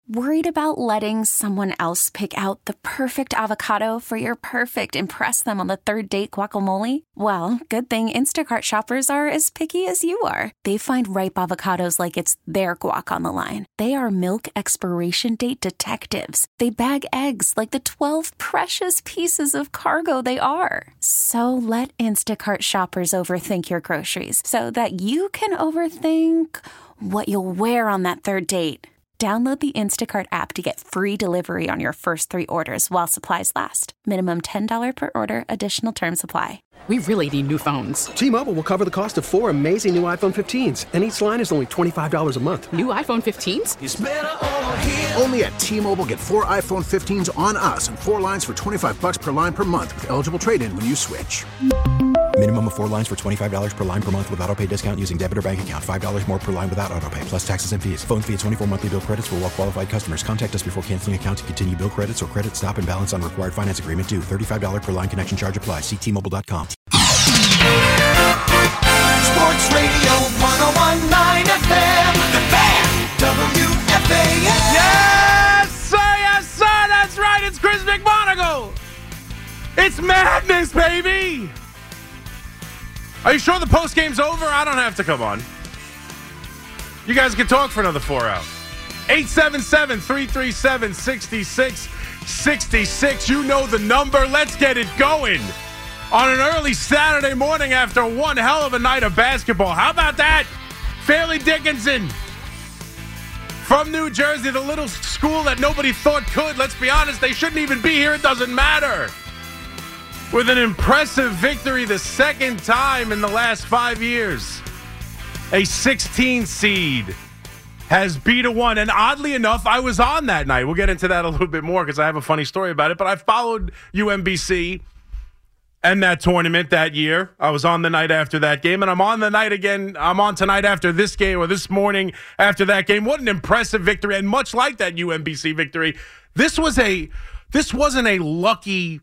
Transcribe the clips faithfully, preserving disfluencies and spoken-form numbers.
Worried about letting someone else pick out the perfect avocado for your perfect impress them on the third date guacamole? Well, good thing Instacart shoppers are as picky as you are. They find ripe avocados like it's their guac on the line. They are milk expiration date detectives. They bag eggs like the twelve precious pieces of cargo they are. So let Instacart shoppers overthink your groceries so that you can overthink what you'll wear on that third date. Download the Instacart app to get free delivery on your first three orders while supplies last. Minimum ten dollars per order. Additional terms apply. We really need new phones. T-Mobile will cover the cost of four amazing new iPhone fifteens, and each line is only twenty-five dollars a month. New iPhone fifteens? It's better over here. Only at T-Mobile, get four iPhone fifteens on us and four lines for twenty-five dollars per line per month with eligible trade-in when you switch. Minimum of four lines for twenty-five dollars per line per month with autopay discount using debit or bank account. five dollars more per line without autopay, plus taxes and fees. Phone fee at twenty-four monthly bill credits for well-qualified customers. Contact us before canceling account to continue bill credits or credit stop and balance on required finance agreement due. thirty-five dollars per line connection charge applies. See T Mobile dot com. Sports Radio one oh one point nine F M. The Fan. W F A N. Yes, sir, yes, sir. That's right. It's Chris McMonagle. It's madness, baby. Are you sure the post game's over? I don't have to come on. You guys can talk for another four hours. eight seven seven, three three seven, six six six six. You know the number. Let's get it going on an early Saturday morning after one hell of a night of basketball. How about that? Fairleigh Dickinson from New Jersey, the little school that nobody thought could. Let's be honest, they shouldn't even be here. It doesn't matter. With an impressive victory the second time in the last five years. A sixteen seed has beat a one. And oddly enough, I was on that night. We'll get into that a little bit more because I have a funny story about it. But I followed U M B C and that tournament that year. I was on the night after that game. And I'm on the night again. I'm on tonight after this game or this morning after that game. What an impressive victory. And much like that U M B C victory, this was a this wasn't a lucky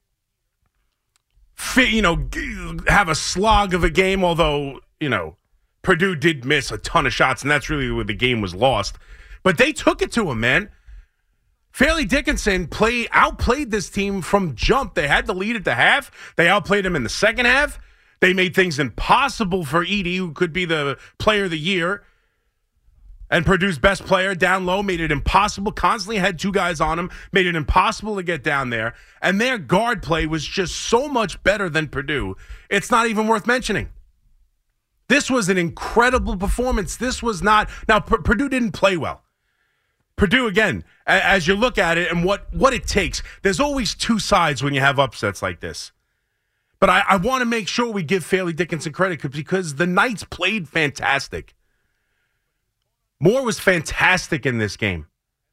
fit, you know, have a slog of a game, although, you know, Purdue did miss a ton of shots, and that's really where the game was lost. But they took it to him, man. Fairleigh Dickinson play, outplayed this team from jump. They had the lead at the half. They outplayed him in the second half. They made things impossible for Edey, who could be the player of the year. And Purdue's best player down low made it impossible. Constantly had two guys on him, made it impossible to get down there. And their guard play was just so much better than Purdue. It's not even worth mentioning. This was an incredible performance. This was not – now, P- Purdue didn't play well. Purdue, again, a- as you look at it and what, what it takes, there's always two sides when you have upsets like this. But I, I want to make sure we give Fairleigh Dickinson credit because the Knights played fantastic. Moore was fantastic in this game.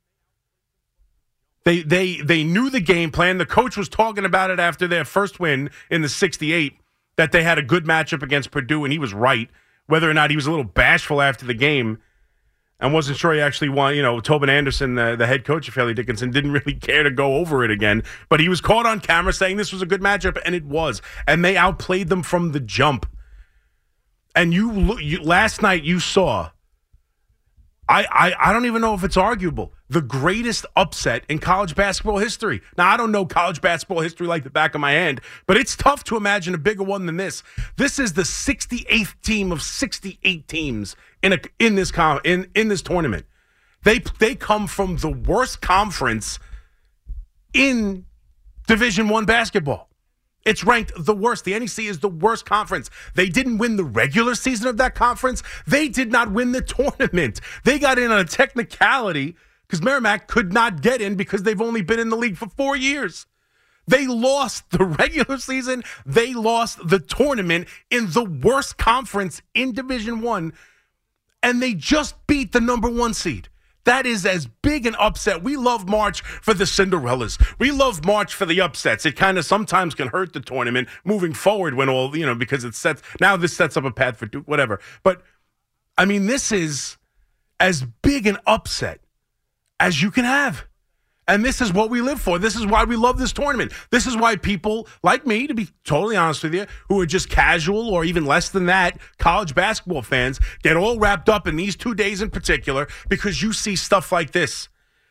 They they they knew the game plan. The coach was talking about it after their first win in the sixty-eight, that they had a good matchup against Purdue, and he was right. Whether or not he was a little bashful after the game and wasn't sure he actually won, you know, Tobin Anderson, the, the head coach of Fairleigh Dickinson, didn't really care to go over it again. But he was caught on camera saying this was a good matchup, and it was. And they outplayed them from the jump. And you, you last night you saw... I, I, I don't even know if it's arguable. The greatest upset in college basketball history. Now, I don't know college basketball history like the back of my hand, but it's tough to imagine a bigger one than this. This is the sixty-eighth team of sixty-eight teams in a in this com, in, in this tournament. They they come from the worst conference in Division I basketball. It's ranked the worst. The N E C is the worst conference. They didn't win the regular season of that conference. They did not win the tournament. They got in on a technicality because Merrimack could not get in because they've only been in the league for four years. They lost the regular season. They lost the tournament in the worst conference in Division I, and they just beat the number one seed. That is as big an upset. We love March for the Cinderellas. We love March for the upsets. It kind of sometimes can hurt the tournament moving forward when all, you know, because it sets, now this sets up a path for Duke, whatever. But, I mean, this is as big an upset as you can have. And this is what we live for. This is why we love this tournament. This is why people like me, to be totally honest with you, who are just casual or even less than that, college basketball fans, get all wrapped up in these two days in particular because you see stuff like this.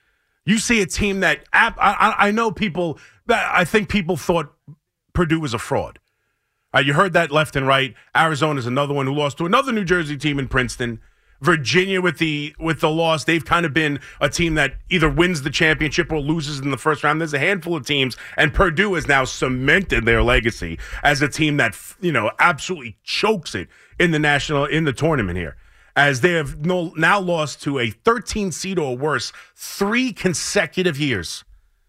You see a team that I, I, I know people. I think people thought Purdue was a fraud. Uh, you heard that left and right. Arizona's another one who lost to another New Jersey team in Princeton. Virginia with the with the loss, they've kind of been a team that either wins the championship or loses in the first round. There's a handful of teams, and Purdue has now cemented their legacy as a team that, you know, absolutely chokes it in the national in the tournament here, as they have no, now lost to a thirteen seed or worse three consecutive years.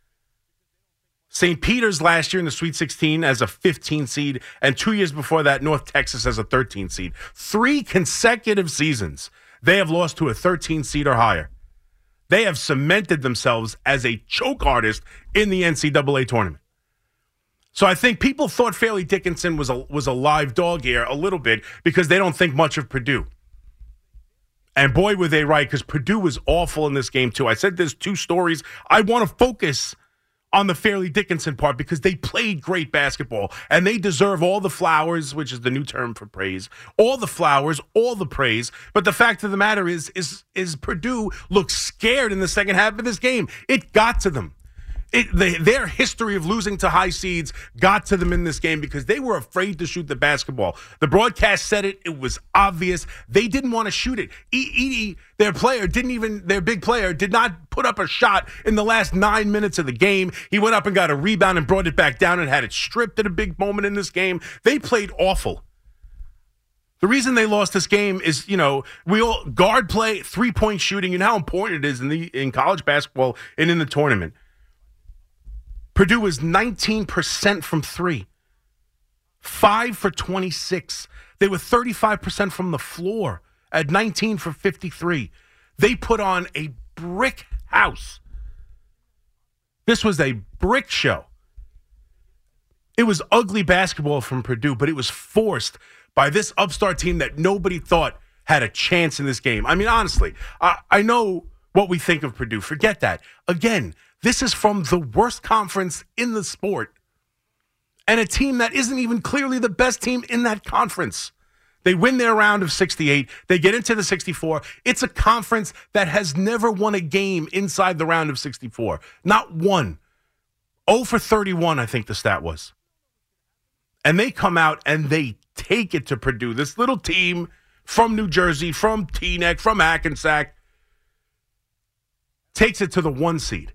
Saint Peter's last year in the Sweet sixteen as a fifteen seed, and two years before that, North Texas as a thirteen seed. Three consecutive seasons, they have lost to a thirteen seed or higher. They have cemented themselves as a choke artist in the N C double A tournament. So I think people thought Fairleigh Dickinson was a, was a live dog here a little bit because they don't think much of Purdue. And boy, were they right, because Purdue was awful in this game, too. I said there's two stories. I want to focus on the Fairleigh Dickinson part because they played great basketball and they deserve all the flowers, which is the new term for praise, all the flowers, all the praise. But the fact of the matter is, is, is Purdue looked scared in the second half of this game. It got to them. It, they, their history of losing to high seeds got to them in this game because they were afraid to shoot the basketball. The broadcast said it. It was obvious. They didn't want to shoot it. Edey, their player, didn't even, their big player, did not put up a shot in the last nine minutes of the game. He went up and got a rebound and brought it back down and had it stripped at a big moment in this game. They played awful. The reason they lost this game is, you know, we all guard play, three-point shooting, and how important it is in the in college basketball and in the tournament. Purdue was nineteen percent from three, five for twenty-six. They were thirty-five percent from the floor at nineteen for fifty-three. They put on a brick house. This was a brick show. It was ugly basketball from Purdue, but it was forced by this upstart team that nobody thought had a chance in this game. I mean, honestly, I, I know what we think of Purdue. Forget that. Again, this is from the worst conference in the sport and a team that isn't even clearly the best team in that conference. They win their round of sixty-eight. They get into the sixty-four. It's a conference that has never won a game inside the round of sixty-four. Not one. oh for thirty-one, I think the stat was. And they come out and they take it to Purdue. This little team from New Jersey, from Teaneck, from Hackensack, takes it to the one seed.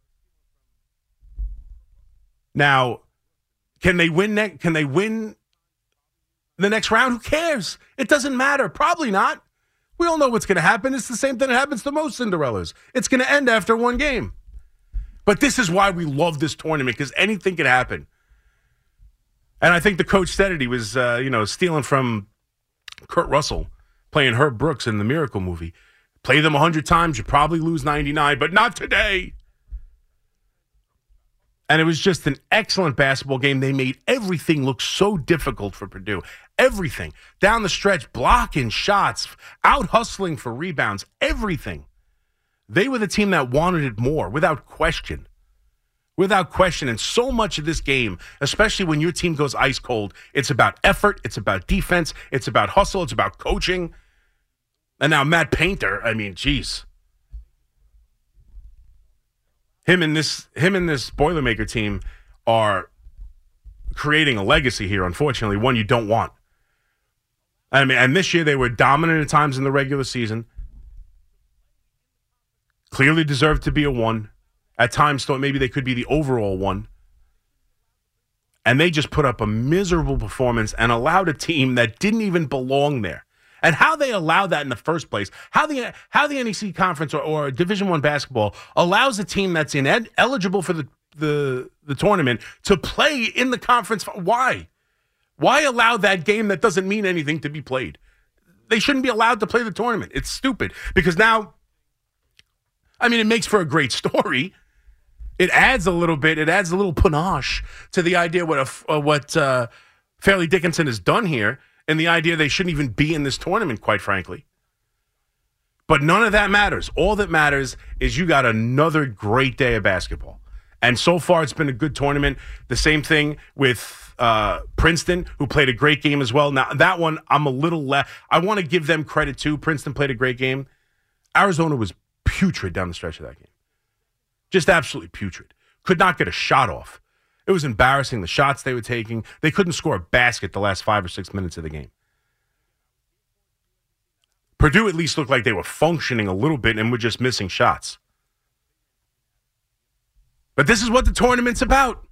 Now, can they win ne- Can they win the next round? Who cares? It doesn't matter. Probably not. We all know what's going to happen. It's the same thing that happens to most Cinderellas. It's going to end after one game. But this is why we love this tournament, because anything can happen. And I think the coach said it. He was, uh, you know, stealing from Kurt Russell, playing Herb Brooks in the Miracle movie. Play them one hundred times, you probably lose ninety-nine, but not today. And it was just an excellent basketball game. They made everything look so difficult for Purdue. Everything. Down the stretch, blocking shots, out hustling for rebounds, everything. They were the team that wanted it more, without question. Without question. And so much of this game, especially when your team goes ice cold, it's about effort, it's about defense, it's about hustle, it's about coaching. And now Matt Painter, I mean, geez. Him and this him and this Boilermaker team are creating a legacy here, unfortunately, one you don't want. I mean, and this year they were dominant at times in the regular season. Clearly deserved to be a one. At times thought maybe they could be the overall one. And they just put up a miserable performance and allowed a team that didn't even belong there. And how they allowed that in the first place, how the how the N E C Conference or, or Division One basketball allows a team that's in ed, eligible for the, the the tournament to play in the conference. Why? Why allow that game that doesn't mean anything to be played? They shouldn't be allowed to play the tournament. It's stupid because now, I mean, it makes for a great story. It adds a little bit. It adds a little panache to the idea what a, uh, what uh, Fairleigh Dickinson has done here. And the idea they shouldn't even be in this tournament, quite frankly. But none of that matters. All that matters is you got another great day of basketball. And so far, it's been a good tournament. The same thing with uh, Princeton, who played a great game as well. Now, that one, I'm a little less. I want to give them credit, too. Princeton played a great game. Arizona was putrid down the stretch of that game. Just absolutely putrid. Could not get a shot off. It was embarrassing, the shots they were taking. They couldn't score a basket the last five or six minutes of the game. Purdue at least looked like they were functioning a little bit and were just missing shots. But this is what the tournament's about.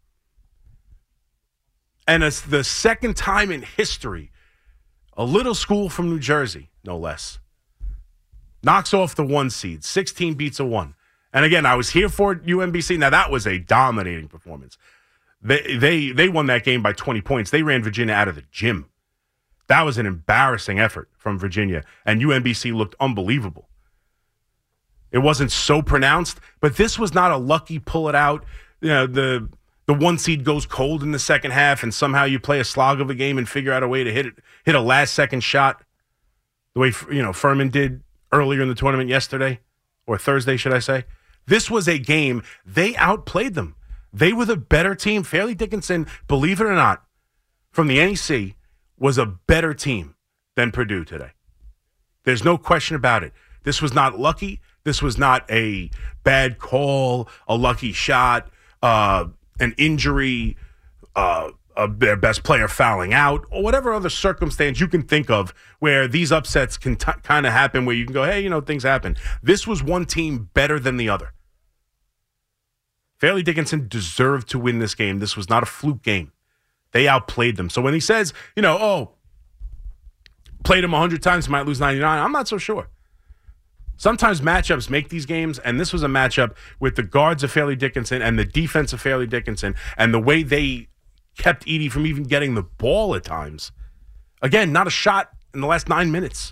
And it's the second time in history, a little school from New Jersey, no less, knocks off the one seed. sixteen beats a one. And again, I was here for U M B C. Now, that was a dominating performance. They, they, they won that game by twenty points. They ran Virginia out of the gym. That was an embarrassing effort from Virginia, and U M B C looked unbelievable. It wasn't so pronounced, but this was not a lucky pull it out. You know, the the one seed goes cold in the second half, and somehow you play a slog of a game and figure out a way to hit it, hit a last second shot, the way you know Furman did earlier in the tournament yesterday, or Thursday, should I say? This was a game they outplayed them. They were the better team. Fairleigh Dickinson, believe it or not, from the N E C, was a better team than Purdue today. There's no question about it. This was not lucky. This was not a bad call, a lucky shot, uh, an injury, uh, a, their best player fouling out, or whatever other circumstance you can think of where these upsets can t- kind of happen, where you can go, hey, you know, things happen. This was one team better than the other. Fairleigh Dickinson deserved to win this game. This was not a fluke game. They outplayed them. So when he says, you know, oh, played them one hundred times, might lose ninety-nine, I'm not so sure. Sometimes matchups make these games, and this was a matchup with the guards of Fairleigh Dickinson and the defense of Fairleigh Dickinson and the way they kept Edey from even getting the ball at times. Again, not a shot in the last nine minutes.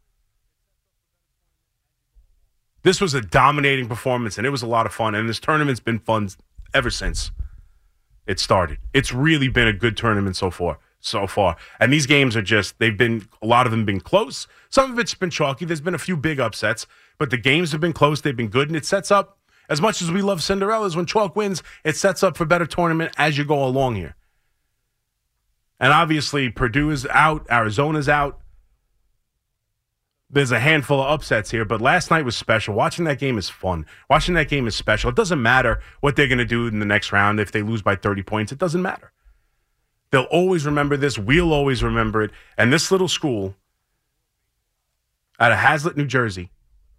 This was a dominating performance, and it was a lot of fun, and this tournament's been fun ever since it started. It's really been a good tournament so far. So far. And these games are just, they've been, a lot of them been close. Some of it's been chalky. There's been a few big upsets, but the games have been close. They've been good, and it sets up, as much as we love Cinderellas, when Chalk wins, it sets up for better tournament as you go along here. And obviously, Purdue is out. Arizona's out. There's a handful of upsets here, but last night was special. Watching that game is fun. Watching that game is special. It doesn't matter what they're going to do in the next round. If they lose by thirty points, it doesn't matter. They'll always remember this. We'll always remember it. And this little school out of Hazlet, New Jersey,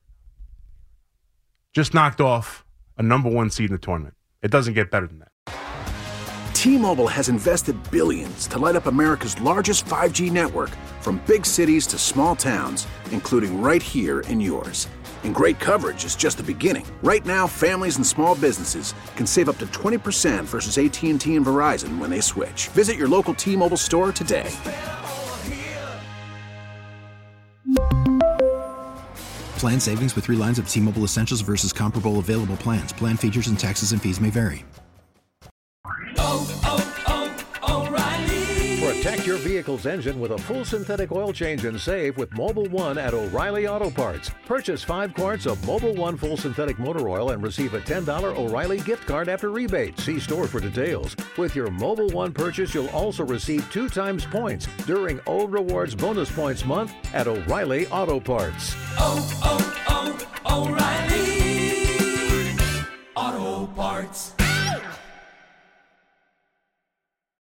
just knocked off a number one seed in the tournament. It doesn't get better than that. T-Mobile has invested billions to light up America's largest five G network, from big cities to small towns, including right here in yours. And great coverage is just the beginning. Right now, families and small businesses can save up to twenty percent versus A T and T and Verizon when they switch. Visit your local T-Mobile store today. Plan savings with three lines of T-Mobile Essentials versus comparable available plans. Plan features and taxes and fees may vary. Oh, oh, oh, O'Reilly. Protect your vehicle's engine with a full synthetic oil change and save with Mobil one at O'Reilly Auto Parts. Purchase five quarts of Mobil one full synthetic motor oil and receive a ten dollars O'Reilly gift card after rebate. See store for details. With your Mobil one purchase, you'll also receive two times points during O Rewards Bonus Points Month at O'Reilly Auto Parts. Oh, oh, oh, O'Reilly.